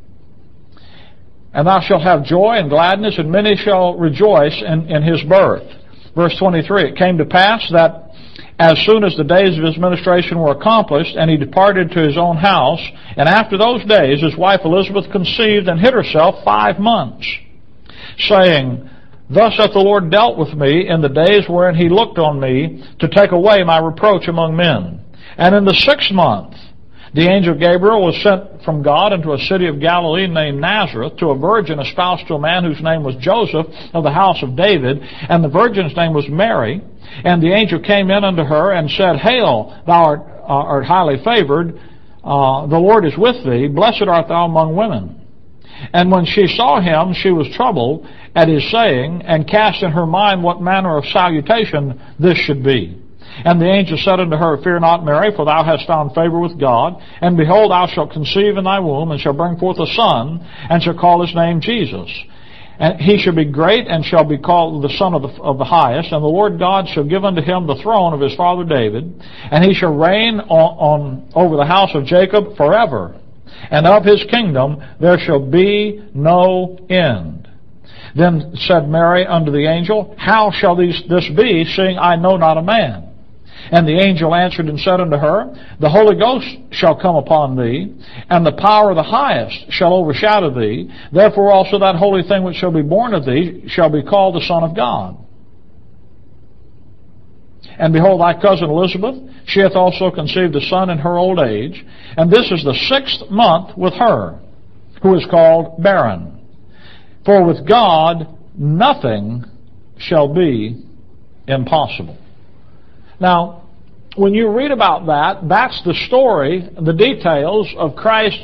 And thou shalt have joy and gladness, and many shall rejoice in, in his birth. Verse twenty-three, it came to pass that as soon as the days of his ministration were accomplished, and he departed to his own house, and after those days his wife Elizabeth conceived and hid herself five months, saying, Thus hath the Lord dealt with me in the days wherein he looked on me to take away my reproach among men. And in the sixth month the angel Gabriel was sent from God into a city of Galilee named Nazareth to a virgin espoused to a man whose name was Joseph of the house of David, and the virgin's name was Mary. And the angel came in unto her and said, Hail, thou art, uh, art highly favored, uh, the Lord is with thee, blessed art thou among women. And when she saw him, she was troubled at his saying, and cast in her mind what manner of salutation this should be. And the angel said unto her, Fear not, Mary, for thou hast found favor with God. And behold, thou shalt conceive in thy womb, and shall bring forth a son, and shall call his name Jesus. And he shall be great, and shall be called the Son of the, of the Highest. And the Lord God shall give unto him the throne of his father David, and he shall reign on, on over the house of Jacob forever. And of his kingdom there shall be no end. Then said Mary unto the angel, How shall these, this be, seeing I know not a man? And the angel answered and said unto her, The Holy Ghost shall come upon thee, and the power of the Highest shall overshadow thee. Therefore also that holy thing which shall be born of thee shall be called the Son of God. And behold, thy cousin Elizabeth, she hath also conceived a son in her old age, and this is the sixth month with her, who is called barren. For with God nothing shall be impossible. Now, when you read about that, that's the story, the details of Christ's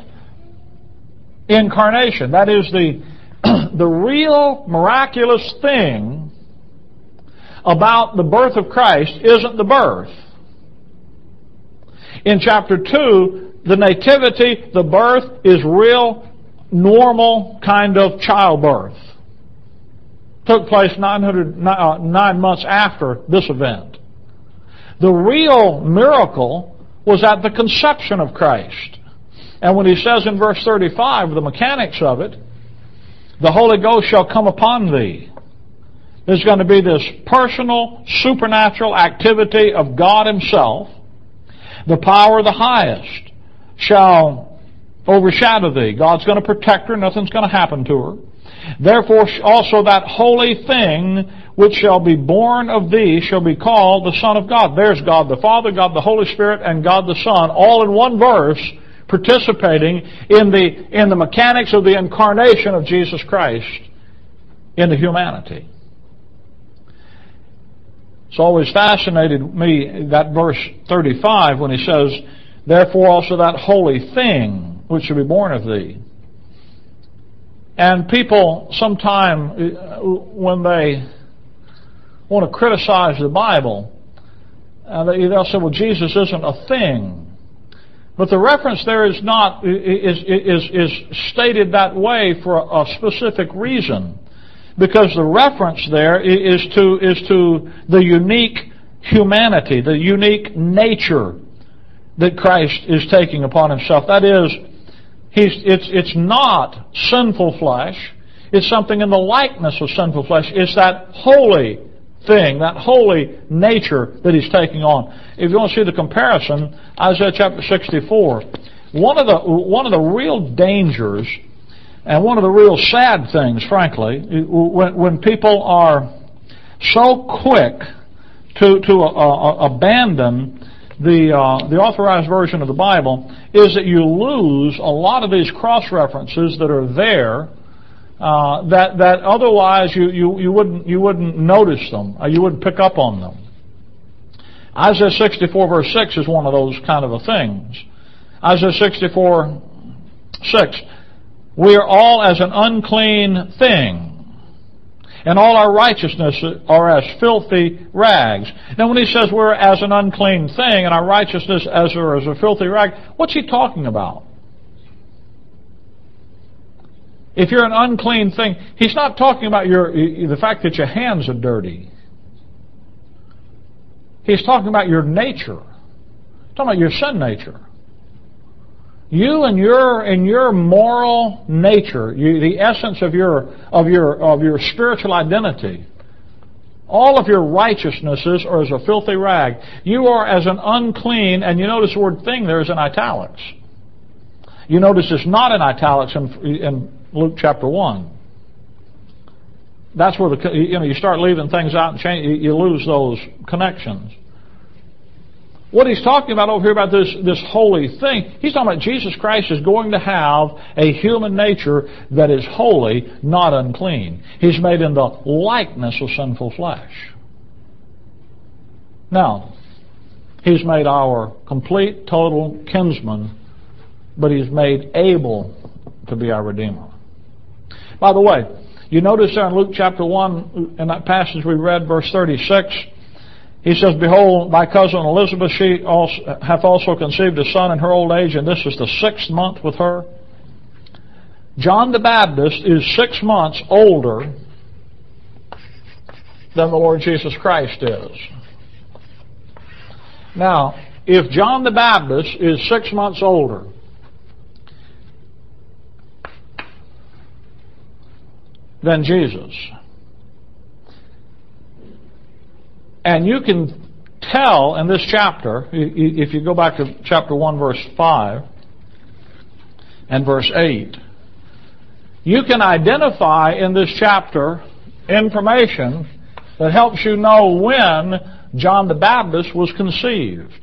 incarnation. That is the, the real miraculous thing about the birth of Christ isn't the birth. In chapter two, the nativity, the birth, is real, normal kind of childbirth. Took place nine hundred, uh, nine months after this event. The real miracle was at the conception of Christ. And when he says in verse thirty-five, the mechanics of it, the Holy Ghost shall come upon thee. There's going to be this personal, supernatural activity of God Himself. The power of the Highest shall overshadow thee. God's going to protect her. Nothing's going to happen to her. Therefore also that holy thing which shall be born of thee shall be called the Son of God. There's God the Father, God the Holy Spirit, and God the Son, all in one verse, participating in the, in the mechanics of the incarnation of Jesus Christ into humanity. It's always fascinated me, that verse thirty-five, when he says, therefore also that holy thing which should be born of thee. And people sometime, when they want to criticize the Bible, uh, they, they'll say, well, Jesus isn't a thing. But the reference there is not, is, is, is stated that way for a, a specific reason. Because the reference there is to, is to the unique humanity, the unique nature that Christ is taking upon himself. That is, he's, it's, it's not sinful flesh. It's something in the likeness of sinful flesh. It's that holy thing, that holy nature that he's taking on. If you want to see the comparison, Isaiah chapter sixty-four, one of the, one of the real dangers and one of the real sad things, frankly, when, when people are so quick to, to uh, uh, abandon the, uh, the authorized version of the Bible, is that you lose a lot of these cross-references that are there, uh, that, that otherwise you, you, you, wouldn't, you wouldn't notice them, or you wouldn't pick up on them. Isaiah sixty-four verse six is one of those kind of a things. Isaiah sixty-four six, we are all as an unclean thing, and all our righteousness are as filthy rags. Now when he says we're as an unclean thing, and our righteousness as, or as a filthy rag, what's he talking about? If you're an unclean thing, he's not talking about your the fact that your hands are dirty. He's talking about your nature. He's talking about your sin nature. You and your and your moral nature, you, the essence of your of your of your spiritual identity, all of your righteousnesses are as a filthy rag. You are as an unclean, and you notice the word "thing" there is in italics. You notice it's not in italics in, in Luke chapter one. That's where the you know you start leaving things out and change, you lose those connections. What he's talking about over here about this, this holy thing, he's talking about Jesus Christ is going to have a human nature that is holy, not unclean. He's made in the likeness of sinful flesh. Now, he's made our complete, total kinsman, but he's made able to be our Redeemer. By the way, you notice there in Luke chapter one, in that passage we read, verse thirty-six, he says, behold, my cousin Elizabeth, she also, hath also conceived a son in her old age, and this is the sixth month with her. John the Baptist is six months older than the Lord Jesus Christ is. Now, if John the Baptist is six months older, than Jesus, and you can tell in this chapter, if you go back to chapter one, verse five and verse eight, you can identify in this chapter information that helps you know when John the Baptist was conceived.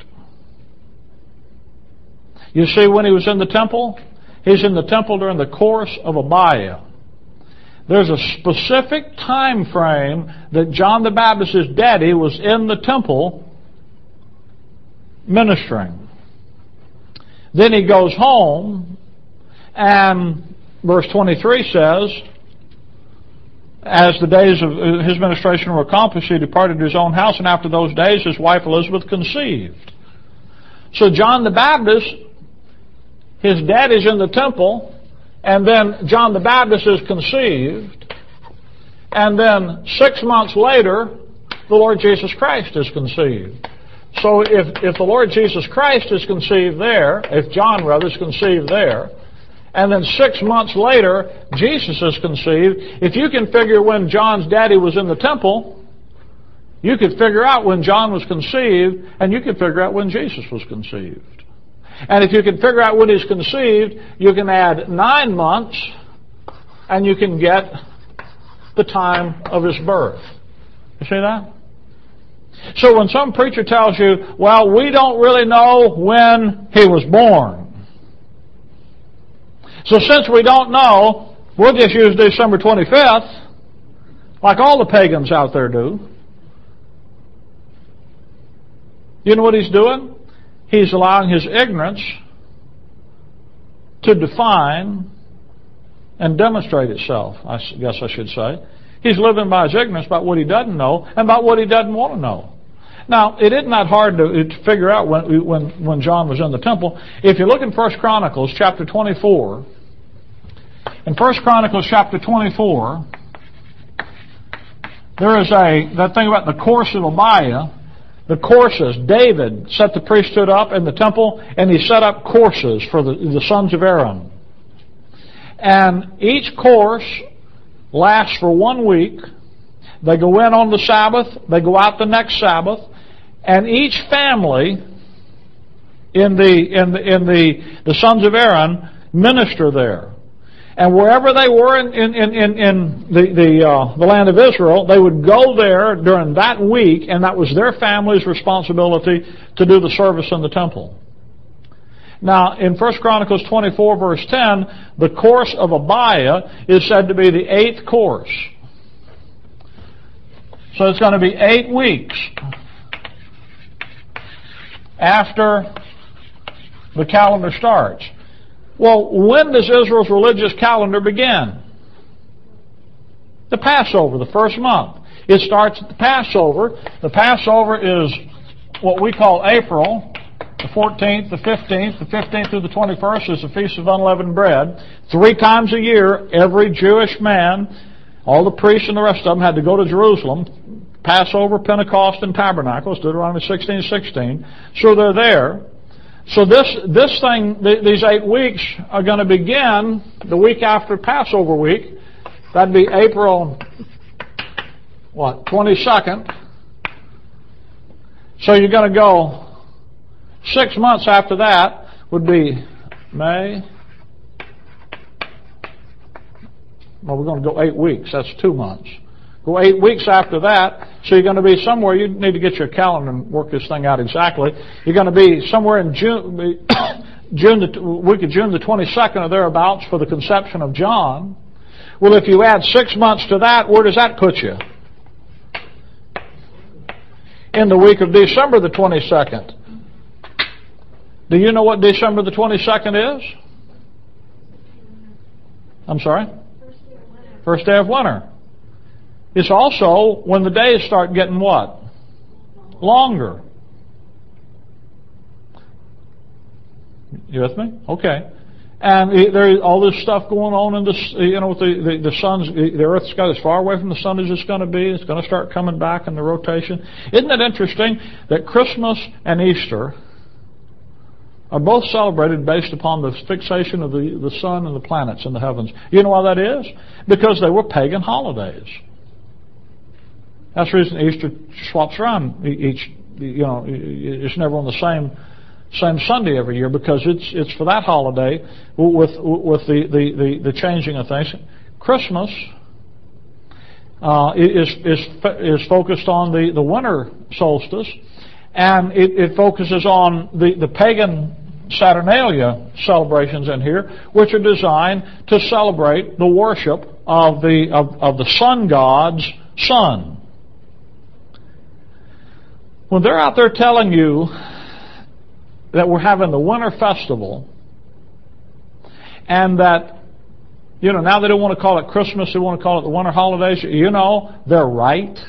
You see, when he was in the temple, he's in the temple during the course of Abia. There's a specific time frame that John the Baptist's daddy was in the temple ministering. Then he goes home, and verse twenty-three says, as the days of his ministration were accomplished, he departed to his own house, and after those days his wife Elizabeth conceived. So John the Baptist, his daddy's in the temple, and then John the Baptist is conceived, and then six months later, the Lord Jesus Christ is conceived. So if, if the Lord Jesus Christ is conceived there, if John rather is conceived there, and then six months later, Jesus is conceived, if you can figure when John's daddy was in the temple, you could figure out when John was conceived, and you could figure out when Jesus was conceived. And if you can figure out when he's conceived, you can add nine months, and you can get the time of his birth. You see that? So when some preacher tells you, well, we don't really know when he was born, so since we don't know, we'll just use December twenty-fifth, like all the pagans out there do. You know what he's doing? He's allowing his ignorance to define and demonstrate itself, I guess I should say. He's living by his ignorance about what he doesn't know and about what he doesn't want to know. Now, it isn't that hard to, to figure out when, when, when John was in the temple. If you look in First Chronicles chapter twenty-four, in First Chronicles chapter twenty-four, there is a, that thing about the course of Abiah, the courses. David set the priesthood up in the temple, and he set up courses for the, the sons of Aaron. And each course lasts for one week. They go in on the Sabbath, they go out the next Sabbath, and each family in the in the in the, the sons of Aaron minister there. And wherever they were in in in, in the the uh, the land of Israel, they would go there during that week, and that was their family's responsibility to do the service in the temple. Now, in First Chronicles twenty-four, verse ten, the course of Abiah is said to be the eighth course. So it's going to be eight weeks after the calendar starts. Well, when does Israel's religious calendar begin? The Passover, the first month. It starts at the Passover. The Passover is what we call April. The fourteenth, the fifteenth, the fifteenth through the twenty-first is the Feast of Unleavened Bread. Three times a year, every Jewish man, all the priests and the rest of them had to go to Jerusalem. Passover, Pentecost, and Tabernacles, Deuteronomy sixteen sixteen. So they're there. So this this thing, these eight weeks are going to begin the week after Passover week. That'd be April, what, twenty-second. So you're going to go six months after that would be May. Well, we're going to go eight weeks. That's two months. Go eight weeks after that, so you're going to be somewhere. You need to get your calendar and work this thing out exactly. You're going to be somewhere in June, June the week of June the twenty-second or thereabouts for the conception of John. Well, if you add six months to that, where does that put you? In the week of December the twenty-second. Do you know what December the twenty-second is? I'm sorry? First day of winter. It's also when the days start getting what? Longer. You with me? Okay. And there's all this stuff going on in this, you know, with the, the, the sun's, the Earth's got as far away from the sun as it's going to be. It's going to start coming back in the rotation. Isn't it interesting that Christmas and Easter are both celebrated based upon the fixation of the, the sun and the planets in the heavens? You know why that is? Because they were pagan holidays. That's the reason Easter swaps around each, you know, it's never on the same same Sunday every year, because it's it's for that holiday with with the, the, the, the changing of things. Christmas uh, is is is focused on the, the winter solstice, and it, it focuses on the, the pagan Saturnalia celebrations in here, which are designed to celebrate the worship of the of, of the sun god's son. When they're out there telling you that we're having the winter festival, and that, you know, now they don't want to call it Christmas, they want to call it the winter holidays, you know, they're right.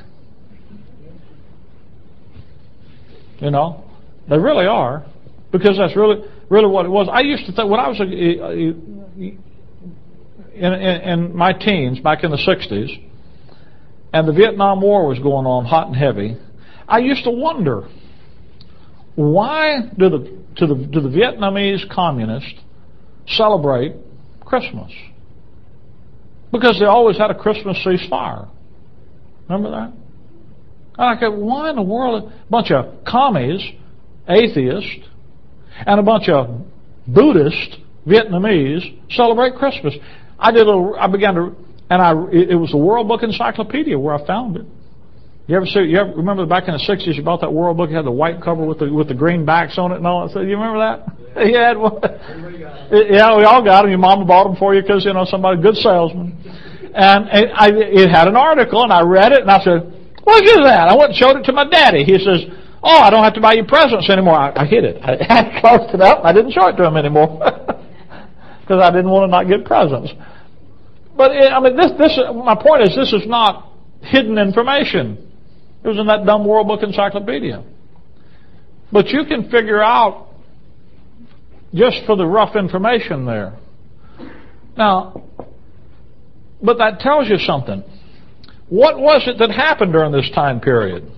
You know, they really are, because that's really, really what it was. I used to think, when I was a, in, in, in my teens, back in the sixties, and the Vietnam War was going on hot and heavy, I used to wonder, why do the do the do the Vietnamese communists celebrate Christmas? Because they always had a Christmas ceasefire. Remember that? And I go, why in the world a bunch of commies, atheists, and a bunch of Buddhist Vietnamese celebrate Christmas? I did a little, I began to, and I it was the World Book Encyclopedia where I found it. You ever see? You ever remember back in the sixties? You bought that World Book. It had the white cover with the with the green backs on it and all that. So you remember that? Yeah, you had one. Yeah, we all got them. Your mama bought them for you because, you know, somebody, good salesman. And it, I, it had an article, and I read it, and I said, "What is that?" I went and showed it to my daddy. He says, Oh, I don't have to buy you presents anymore. I, I hid it. I, I closed it up. I didn't show it to him anymore because I didn't want to not get presents. But it, I mean, this, this. My point is, this is not hidden information. It was in that dumb World Book Encyclopedia. But you can figure out just for the rough information there. Now, but that tells you something. What was it that happened during this time period?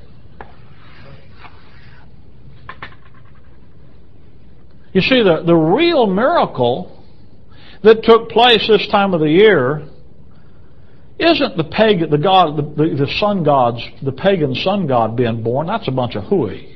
You see, the, the real miracle that took place this time of the year isn't the pagan, the god, the, the, the sun gods, the pagan sun god being born. That's a bunch of hooey.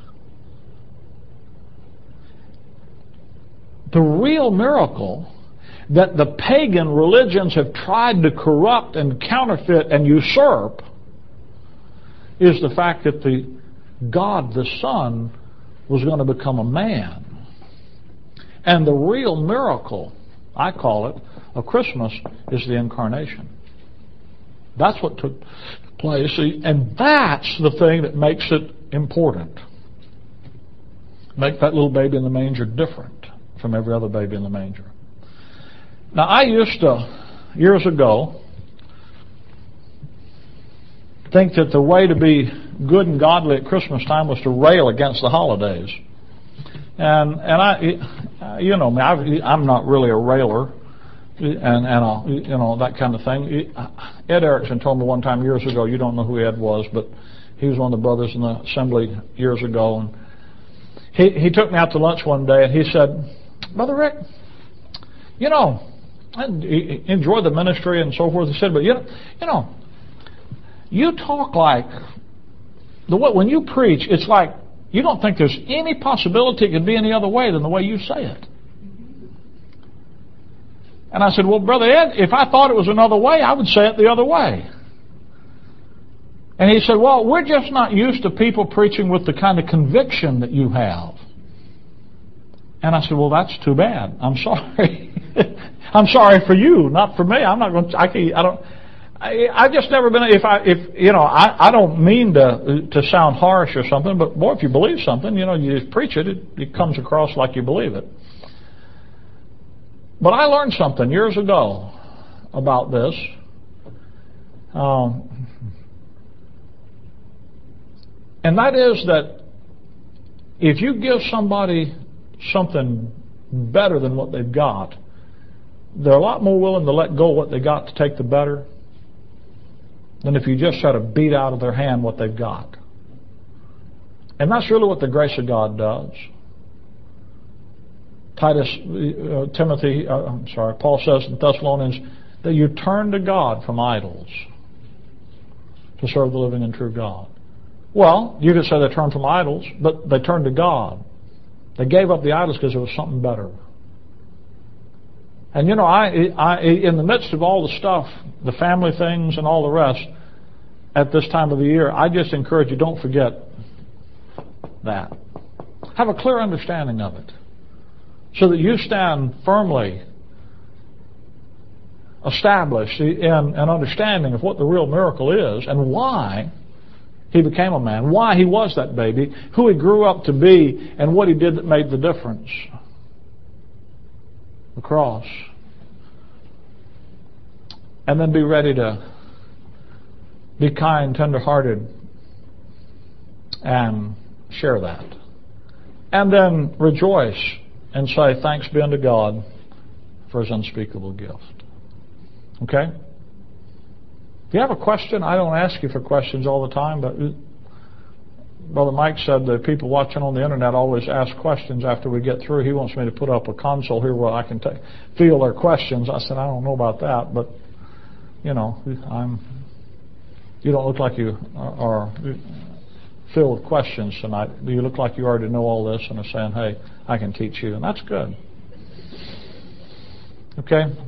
The real miracle that the pagan religions have tried to corrupt and counterfeit and usurp is the fact that the God, the Son, was going to become a man. And the real miracle, I call it, of Christmas is the incarnation. That's what took place. And that's the thing that makes it important. Make that little baby in the manger different from every other baby in the manger. Now, I used to, years ago, think that the way to be good and godly at Christmas time was to rail against the holidays. And and I, you know me, I'm not really a railer, and and a, you know that kind of thing. Ed Erickson told me one time years ago. You don't know who Ed was, but he was one of the brothers in the assembly years ago. And he he took me out to lunch one day, and he said, "Brother Rick, you know, I enjoy the ministry and so forth." He said, "But you know, you know, you talk like the way when you preach, it's like." You don't think there's any possibility it could be any other way than the way you say it. And I said, well, Brother Ed, if I thought it was another way, I would say it the other way. And he said, well, we're just not used to people preaching with the kind of conviction that you have. And I said, well, that's too bad. I'm sorry. I'm sorry for you, not for me. I'm not going to, I, can't, I don't... I, I've just never been. If I, if you know, I, I don't mean to to sound harsh or something, but boy, if you believe something, you know, you just preach it, it, it comes across like you believe it. But I learned something years ago about this. Um, and that is that if you give somebody something better than what they've got, they're a lot more willing to let go of what they got to take the better than if you just try to beat out of their hand what they've got. And that's really what the grace of God does. Titus, uh, Timothy, uh, I'm sorry, Paul says in Thessalonians that you turn to God from idols to serve the living and true God. Well, you could say they turned from idols, but they turned to God. They gave up the idols because there was something better. And you know, I, I, in the midst of all the stuff, the family things and all the rest, at this time of the year, I just encourage you, don't forget that. Have a clear understanding of it, so that you stand firmly established in an understanding of what the real miracle is and why he became a man, why he was that baby, who he grew up to be, and what he did that made the difference. The cross. And then be ready to be kind, tender-hearted, and share that. And then rejoice and say, thanks be unto God for his unspeakable gift. Okay? If you have a question, I don't ask you for questions all the time, but Brother Mike said that people watching on the internet always ask questions after we get through. He wants me to put up a console here where I can t- feel their questions. I said, I don't know about that, but, you know, I'm. You don't look like you are filled with questions tonight. You look like you already know all this and are saying, hey, I can teach you. And that's good. Okay?